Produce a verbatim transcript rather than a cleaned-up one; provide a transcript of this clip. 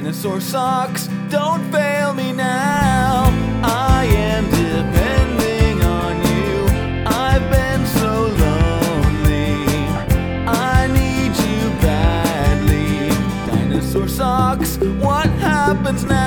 Dinosaur socks, don't fail me now. I am depending on you. I've been so lonely. I need you badly. Dinosaur socks, what happens now?